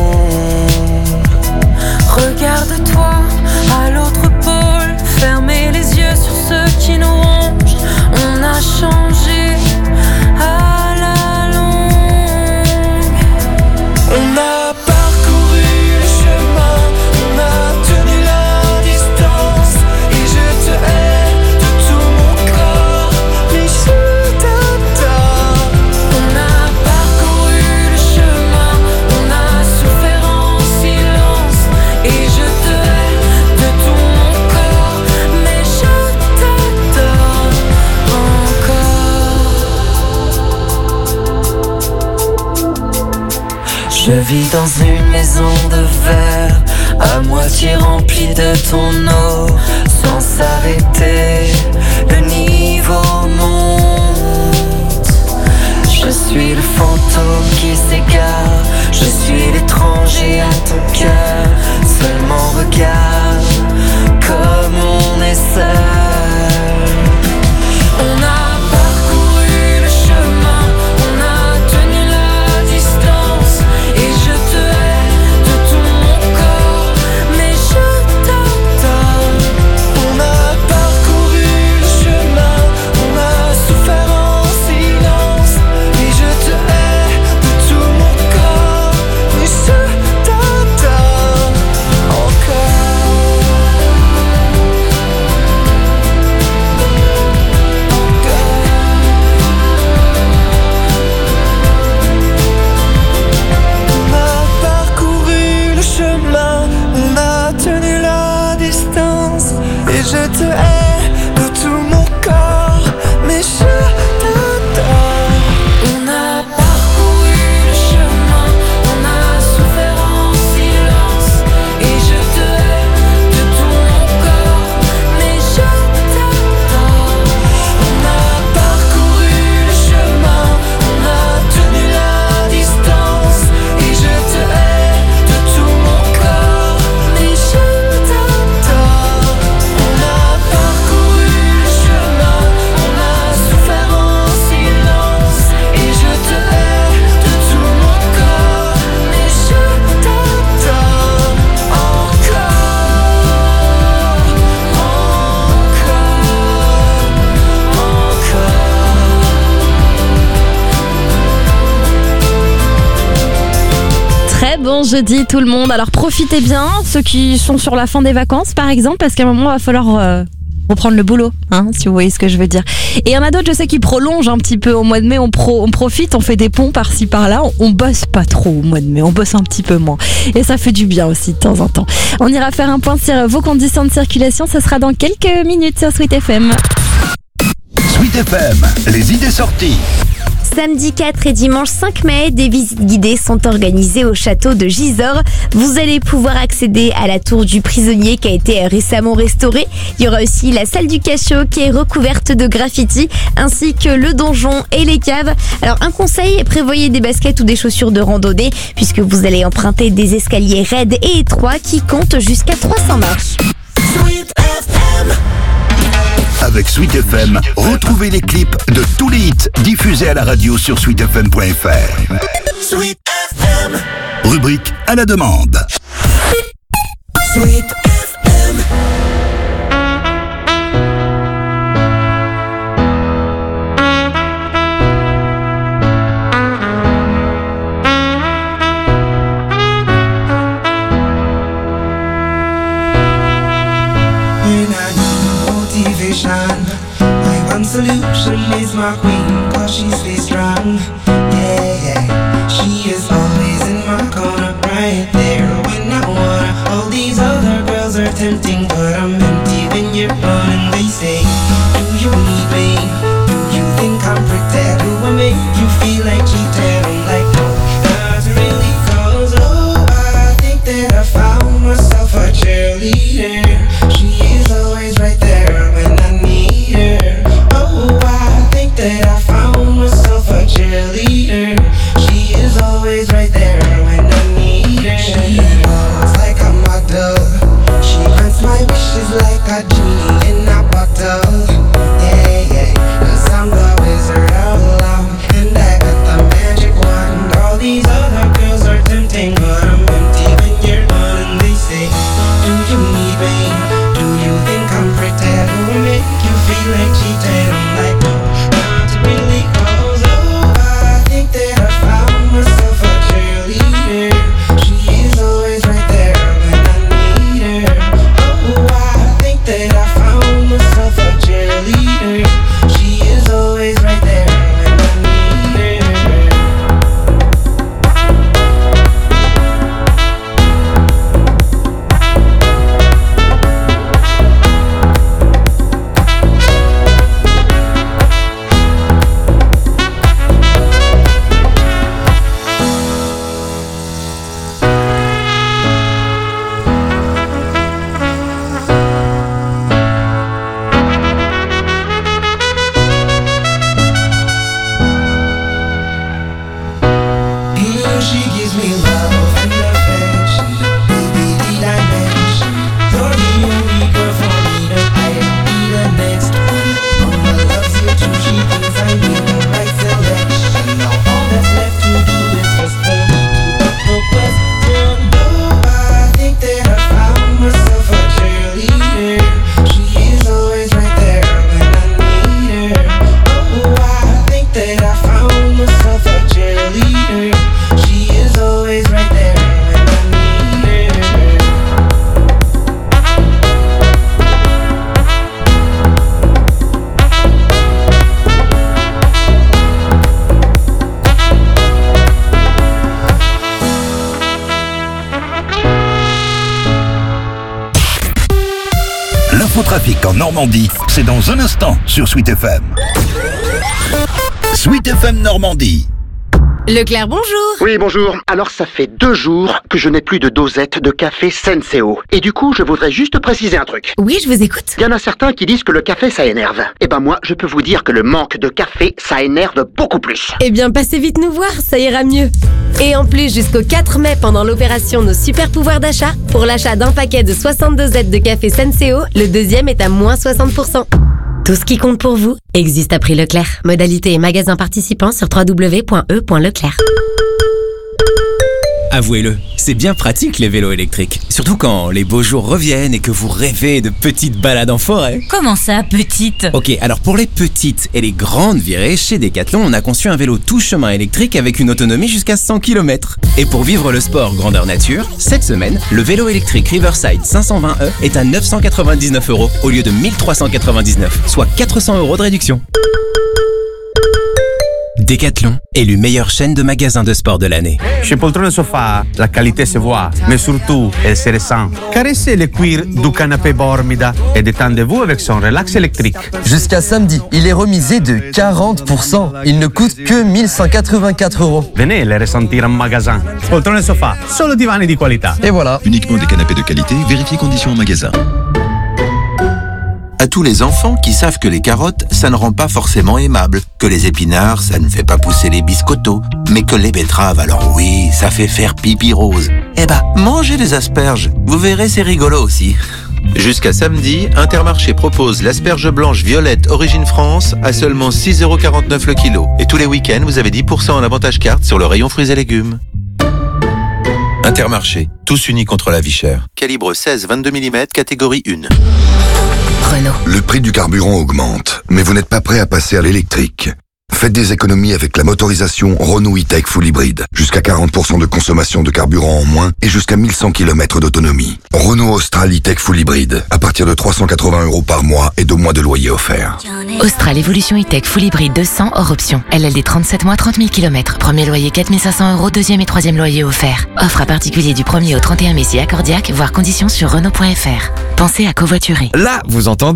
Regarde-toi à l'autre pôle, fermez les yeux sur ceux qui nous rongent. On a changé à la longue. On a parcouru le chemin, on a tenu la distance, et je te hais de tout mon corps, mais je t'adore. On a parcouru le chemin, on a souffert en silence, et je te hais de tout mon corps, mais je t'adore encore. Je vis dans une maison de verre, à moitié remplie de ton eau, sans s'arrêter, le niveau monte. Je suis le fantôme qui s'égare, je suis l'étranger à ton cœur. Seulement regarde comme on est seul. On a parcouru le chemin, on a tenu la distance, et je te hais de tout mon corps, mais je t'adore. On a parcouru le chemin, on a souffert en silence, et je te hais de tout mon corps, mais je t'adore encore. On a parcouru le chemin, on a tenu la distance, et je te hais de tout mon corps, mais je t'adore. On a parcouru le chemin, on a souffert en silence, et je te hais de tout mon corps, mais je t'adore. On a parcouru le chemin, on a tenu la distance, et je te hais de tout mon corps, mais je t'adore. On a parcouru le chemin, on a souffert en silence, et je te hais de tout mon corps, mais je t'adore encore, Très bon jeudi tout le monde. Alors profitez bien, ceux qui sont sur la fin des vacances par exemple, parce qu'à un moment il va falloir euh, reprendre le boulot, hein, si vous voyez ce que je veux dire. Et il y en a d'autres, je sais, qui prolongent un petit peu au mois de mai. On, pro, on profite, on fait des ponts par-ci par-là. On, on bosse pas trop au mois de mai, on bosse un petit peu moins. Et ça fait du bien aussi de temps en temps. On ira faire un point sur vos conditions de circulation. Ça sera dans quelques minutes sur Sweet F M. Sweet Sweet F M, les idées sorties. Samedi quatre et dimanche cinq mai, des visites guidées sont organisées au château de Gisors. Vous allez pouvoir accéder à la tour du prisonnier qui a été récemment restaurée. Il y aura aussi la salle du cachot qui est recouverte de graffitis, ainsi que le donjon et les caves. Alors un conseil, prévoyez des baskets ou des chaussures de randonnée, puisque vous allez emprunter des escaliers raides et étroits qui comptent jusqu'à trois cents marches. Sweet F M. Avec Sweet F M, retrouvez les clips de tous les hits diffusés à la radio sur sweet f m point f r. Sweet F M. Rubrique à la demande. Sweet F M. My one solution is my queen, cause she stays strong. Yeah, yeah. She is always in my corner, right there when I wanna. All these other girls are tempting, but I'm empty when you're gone. And they say, do you need me? Do you think I'm pretend? Do I make you feel like cheating? I'm like, no, not really, cause oh, I think that I found myself a cheerleader. She is always right there when I need her. Oh, I think that I found myself a cheerleader. She is always right there when I need her. She looks like a model. She grants my wishes like a genie in a bottle. Yeah, yeah, cause I'm the wizard of love, and I got the magic wand. All these other girls are tempting, but I'm empty when you're gone. And they say, do you need me? Do you think I'm pretend? Do I make you feel like cheating? I'm like, no, not really, cause oh, I think that I found myself a cheerleader. She is always right there when I need her. Oh, I think that I found myself a cheerleader. She is always right there when I need her. Mm, she gives me love and affection. Baby, did I mention you're the only girl for me to I be the next one. Mama loves you too. She thinks I made the right selection. Now all that's left to do is just for me to put the question. Oh, I think that I found myself a cheerleader. She is always right there when I need her. Oh, I think that I found myself a cheerleader. She is always right there when I need her. L'infotrafic en Normandie, c'est dans un instant sur Sweet F M. Sweet F M Normandie. Leclerc, bonjour. Oui, bonjour. Alors, ça fait deux jours que je n'ai plus de dosette de café Senseo. Et du coup, je voudrais juste préciser un truc. Oui, je vous écoute. Il y en a certains qui disent que le café, ça énerve. Eh ben moi, je peux vous dire que le manque de café, ça énerve beaucoup plus. Eh bien, passez vite nous voir, ça ira mieux. Et en plus, jusqu'au quatre mai, pendant l'opération Nos Super Pouvoirs d'achat, pour l'achat d'un paquet de soixante dosettes de café Senseo, le deuxième est à moins soixante pour cent. Tout ce qui compte pour vous existe à prix Leclerc. Modalité et magasin participants sur w w w point e point leclerc. Avouez-le, c'est bien pratique les vélos électriques. Surtout quand les beaux jours reviennent et que vous rêvez de petites balades en forêt. Comment ça, petite? Ok, alors pour les petites et les grandes virées, chez Decathlon, on a conçu un vélo tout chemin électrique avec une autonomie jusqu'à cent kilomètres. Et pour vivre le sport grandeur nature, cette semaine, le vélo électrique Riverside cinq cent vingt E est à neuf cent quatre-vingt-dix-neuf euros au lieu de mille trois cent quatre-vingt-dix-neuf, soit quatre cents euros de réduction. Decathlon, élu meilleure chaîne de magasins de sport de l'année. Chez Poltrone Sofa, la qualité se voit, mais surtout, elle se ressent. Caressez le cuir du canapé Bormida et détendez-vous avec son relax électrique. Jusqu'à samedi, il est remisé de quarante pour cent. Il ne coûte que mille cent quatre-vingt-quatre euros. Venez le ressentir en magasin. Poltrone Sofa, solo divani di qualità. Et voilà. Uniquement des canapés de qualité, vérifiez conditions en magasin. À tous les enfants qui savent que les carottes, ça ne rend pas forcément aimable, que les épinards, ça ne fait pas pousser les biscottos, mais que les betteraves, alors oui, ça fait faire pipi rose. Eh ben, mangez des asperges, vous verrez, c'est rigolo aussi. Jusqu'à samedi, Intermarché propose l'asperge blanche violette Origine France à seulement six euros quarante-neuf le kilo. Et tous les week-ends, vous avez dix pour cent en avantage carte sur le rayon fruits et légumes. Intermarché, tous unis contre la vie chère. Calibre seize vingt-deux millimètres, catégorie un. Renault. Le prix du carburant augmente, mais vous n'êtes pas prêt à passer à l'électrique. Faites des économies avec la motorisation Renault E-Tech Full Hybrid. Jusqu'à quarante pour cent de consommation de carburant en moins et jusqu'à mille cent kilomètres d'autonomie. Renault Austral E-Tech Full Hybrid. À partir de trois cent quatre-vingts euros par mois et deux mois de loyer offert. Austral Evolution E-Tech Full Hybrid deux cents hors option. L L D trente-sept mois, trente mille kilomètres. Premier loyer quatre mille cinq cents euros, deuxième et troisième loyer offert. Offre à particulier du premier au trente et un mai si accordiaque, voire conditions sur Renault point F R. Pensez à covoiturer. Là, vous entendez ?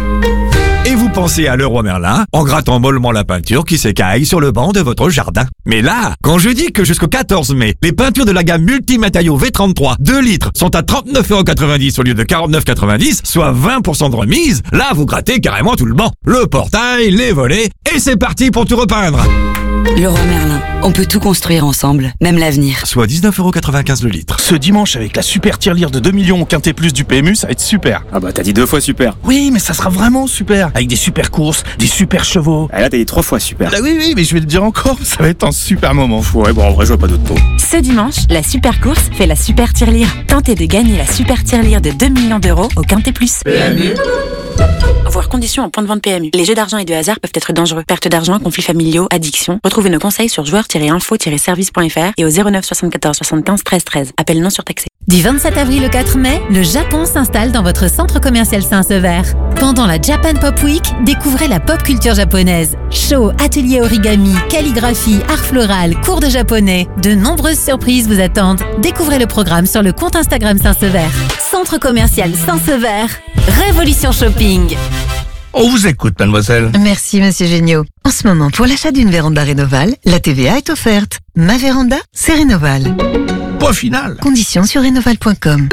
Et vous pensez à Leroy Merlin en grattant mollement la peinture qui s'écaille sur le banc de votre jardin. Mais là, quand je dis que jusqu'au quatorze mai, les peintures de la gamme multimatériaux V trente-trois deux litres sont à trente-neuf euros quatre-vingt-dix au lieu de quarante-neuf euros quatre-vingt-dix, soit vingt pour cent de remise, là vous grattez carrément tout le banc. Le portail, les volets, et c'est parti pour tout repeindre. Leroy Merlin, on peut tout construire ensemble, même l'avenir. Soit dix-neuf euros quatre-vingt-quinze le litre. Ce dimanche, avec la super tirelire de deux millions au Quintet Plus du P M U, ça va être super. Ah bah t'as dit deux fois super. Oui, mais ça sera vraiment super. Avec des super courses, des super chevaux. Ah là t'as dit trois fois super. Ah oui, oui, mais je vais le dire encore, ça va être un super moment. Ouais, bon, en vrai, je vois pas d'autres mots. Ce dimanche, la super course fait la super tirelire. Tentez de gagner la super tirelire de deux millions d'euros au Quintet Plus. P M U. Voir conditions en point de vente P M U. Les jeux d'argent et de hasard peuvent être dangereux. Perte d'argent, conflits familiaux, addiction. Retrouvez nos conseils sur joueurs tiret info tiret service point F R et au zéro neuf soixante-quatorze soixante-quinze treize treize. Appel non surtaxé. Du vingt-sept avril au quatre mai, le Japon s'installe dans votre centre commercial Saint-Sever. Pendant la Japan Pop Week, découvrez la pop culture japonaise. Show, ateliers origami, calligraphie, art floral, cours de japonais. De nombreuses surprises vous attendent. Découvrez le programme sur le compte Instagram Saint-Sever. Centre commercial Saint-Sever. Révolution Shopping. On vous écoute, mademoiselle. Merci, monsieur Géniaud. En ce moment, pour l'achat d'une véranda Rénoval, la T V A est offerte. Ma véranda, c'est Rénoval. Point final. Conditions sur rénoval point com.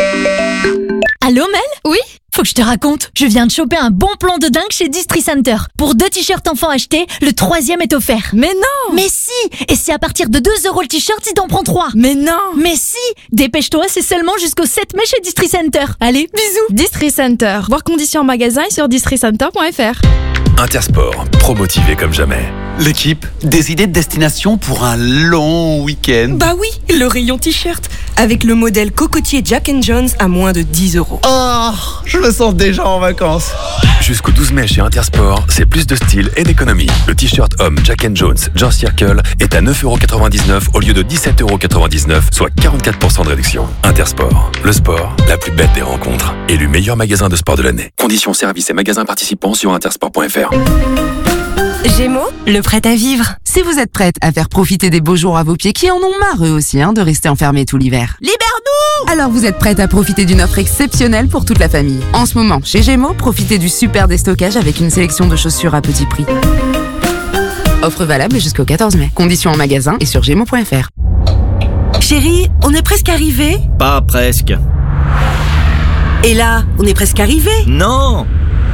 Allô Mel ? Oui ? Faut que je te raconte. Je viens de choper un bon plan de dingue chez Distri Center. Pour deux t-shirts enfants achetés, le troisième est offert. Mais non ! Mais si ! Et c'est à partir de deux euros le t-shirt si t'en prends trois. Mais non ! Mais si ! Dépêche-toi, c'est seulement jusqu'au sept mai chez Distri Center. Allez, bisous ! Distri Center. Voir conditions en magasin et sur distri center point F R. Intersport, pro-motivé comme jamais. L'équipe, des idées de destination pour un long week-end. Bah oui, le rayon t-shirt. Avec le modèle cocotier Jack and Jones à moins de dix euros. Oh, je me sens déjà en vacances. Jusqu'au douze mai chez Intersport, c'est plus de style et d'économie. Le t-shirt homme Jack and Jones Jean Circle est à neuf euros quatre-vingt-dix-neuf au lieu de dix-sept euros quatre-vingt-dix-neuf, soit quarante-quatre pour cent de réduction. Intersport, le sport, la plus belle des rencontres. Élu meilleur magasin de sport de l'année. Conditions, services et magasins participants sur intersport point F R. Gémeaux, le prêt à vivre. Si vous êtes prête à faire profiter des beaux jours à vos pieds qui en ont marre eux aussi hein, de rester enfermés tout l'hiver. Libère-nous ! Alors vous êtes prête à profiter d'une offre exceptionnelle pour toute la famille. En ce moment, chez Gémeaux, profitez du super déstockage avec une sélection de chaussures à petit prix. Offre valable jusqu'au quatorze mai. Conditions en magasin et sur gémeaux point F R. Chérie, on est presque arrivé ? Pas presque. Et là, on est presque arrivé ? Non.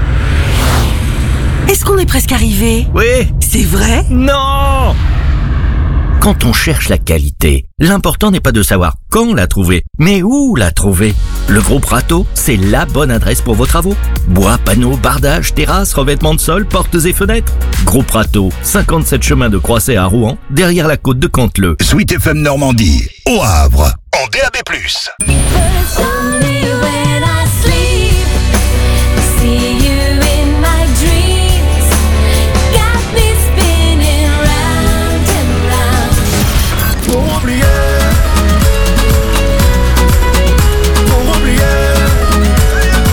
Est-ce qu'on est presque arrivé ? Oui. C'est vrai ? Non. Quand on cherche la qualité, l'important n'est pas de savoir quand la trouver, mais où la trouver. Le Groupe Rateau, c'est la bonne adresse pour vos travaux. Bois, panneaux, bardages, terrasses, revêtements de sol, portes et fenêtres. Groupe Rateau, cinquante-sept chemin de Croisset à Rouen, derrière la côte de Canteleu. Sweet F M Normandie, au Havre, en D A B plus.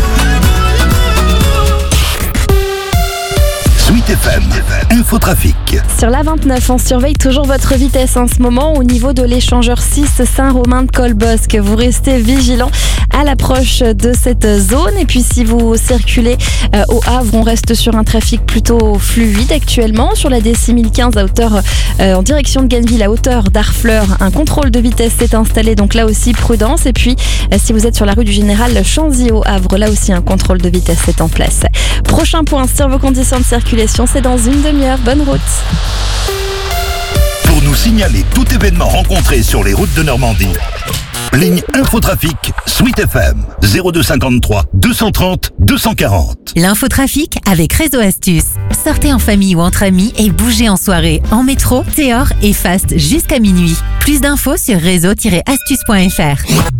Sweet F M, Infotrafic. Normandie. Sur la vingt-neuf, on surveille toujours votre vitesse en ce moment au niveau de l'échangeur six Saint-Romain de Colbosc. Vous restez vigilant à l'approche de cette zone. Et puis si vous circulez euh, au Havre, on reste sur un trafic plutôt fluide actuellement. Sur la D six mille quinze à hauteur, euh, en direction de Ganneville, à hauteur d'Harfleur, un contrôle de vitesse s'est installé. Donc là aussi, prudence. Et puis euh, si vous êtes sur la rue du Général Chanzy au Havre, là aussi un contrôle de vitesse est en place. Prochain point sur vos conditions de circulation, c'est dans une demi-heure. Bonne route. Pour nous signaler tout événement rencontré sur les routes de Normandie, ligne Infotrafic Sweet F M zéro deux cinquante-trois deux cent trente deux cent quarante. L'infotrafic avec Réseau Astuce. Sortez en famille ou entre amis et bougez en soirée, en métro, Théor et Fast jusqu'à minuit. Plus d'infos sur réseau tiret astuce point f r.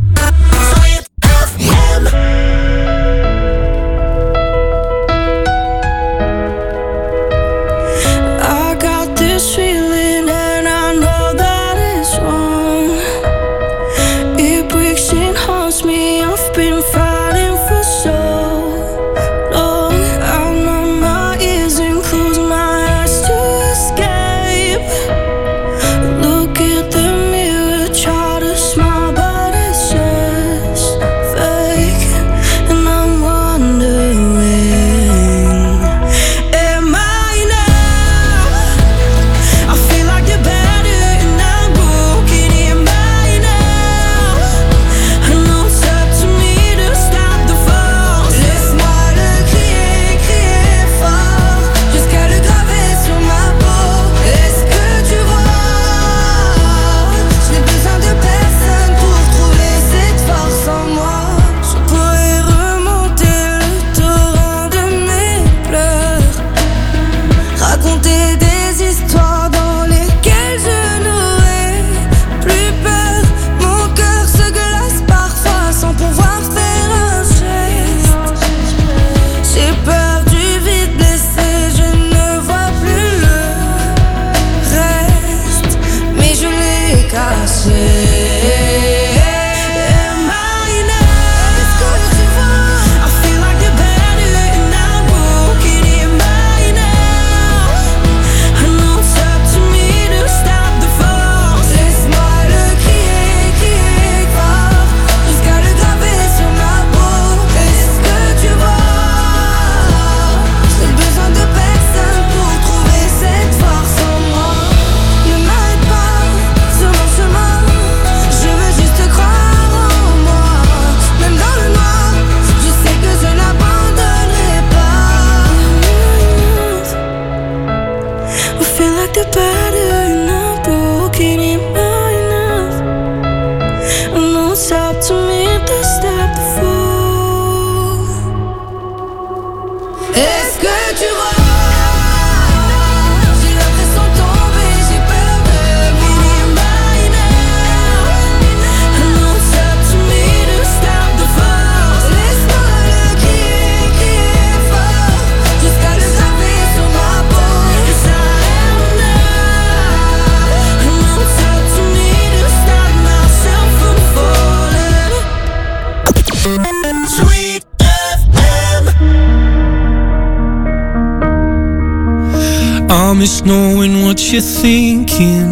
I miss knowing what you're thinking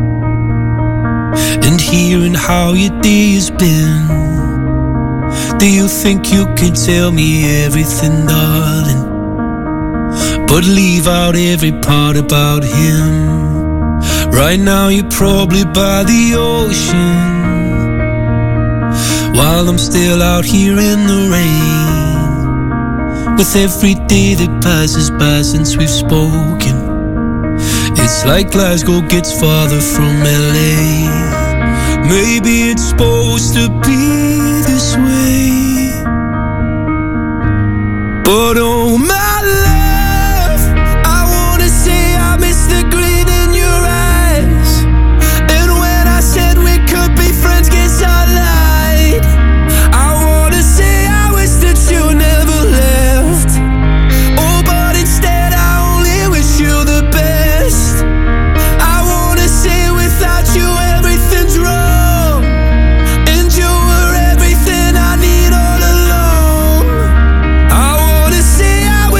and hearing how your day has been. Do you think you can tell me everything, darling, but leave out every part about him? Right now you're probably by the ocean, while I'm still out here in the rain. With every day that passes by since we've spoken, it's like Glasgow gets farther from L A. Maybe it's supposed to be this way, but oh my love, I wanna say I miss the gleam in your eyes. And when I said we could be friends, guess I lied. I wanna say I wish that you never left. Oh, but instead I only wish you the best. I wanna say without you everything's wrong, and you were everything I need all along. I wanna say I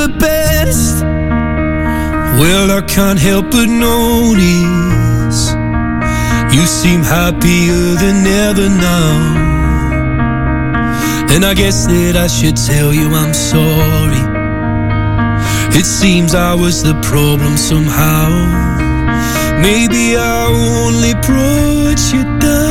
the best. Well, I can't help but notice you seem happier than ever now. And I guess that I should tell you I'm sorry. It seems I was the problem somehow. Maybe I only brought you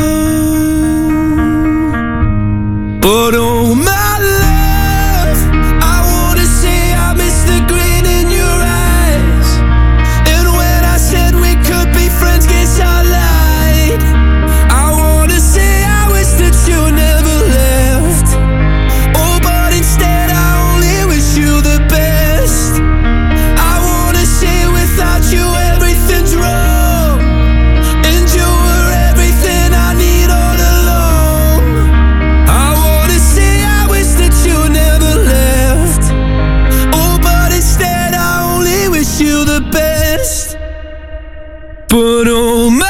down. But oh my love, I wanna say I miss the grin in your eyes. And when I said we could be friends, guess I lied. I wanna say I wish that you never left. Oh, but instead I only wish you the best. I wanna say without you everything's wrong, and you were everything I need all along. I wanna say I wish that you never left. Oh, but instead I only wish you the best. But oh my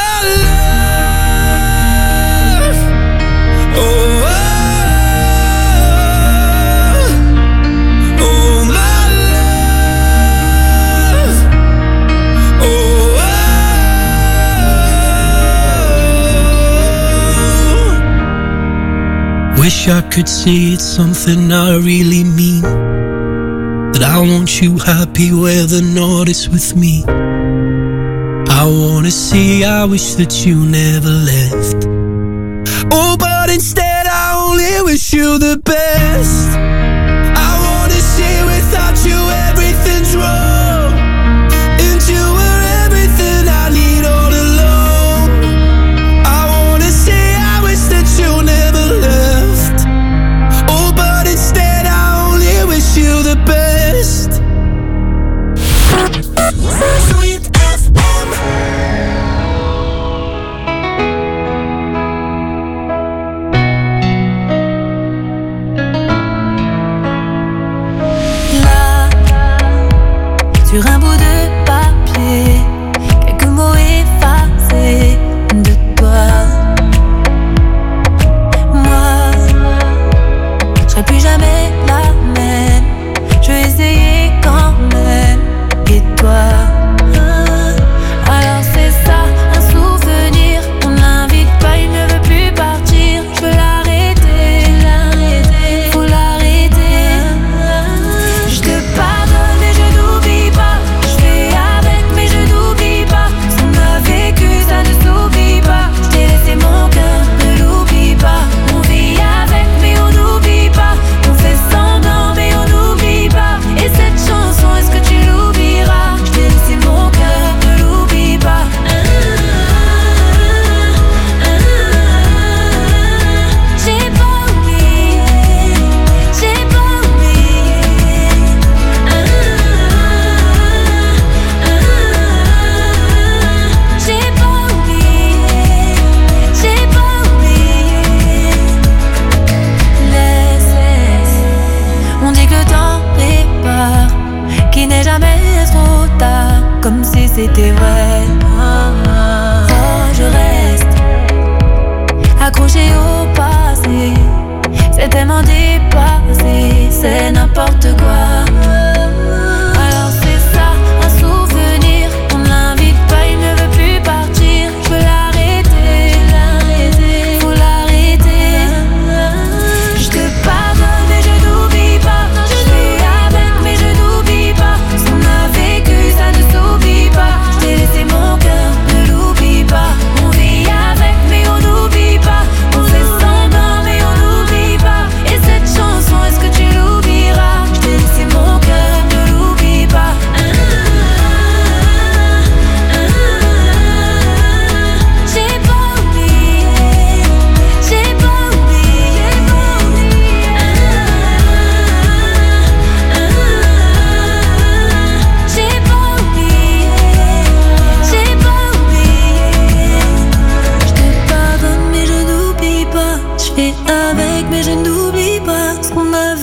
love, oh, oh, oh my love, oh, oh. Wish I could say it's something I really mean, that I want you happy whether or not it's with me. I wanna say I wish that you never left. Oh, but instead I only wish you the best. I wanna say without you everything's wrong, and you were everything I need all along. I wanna say I wish that you never left. Oh, but instead I only wish you the best. Sweet F M. Là, sur un bout de papier,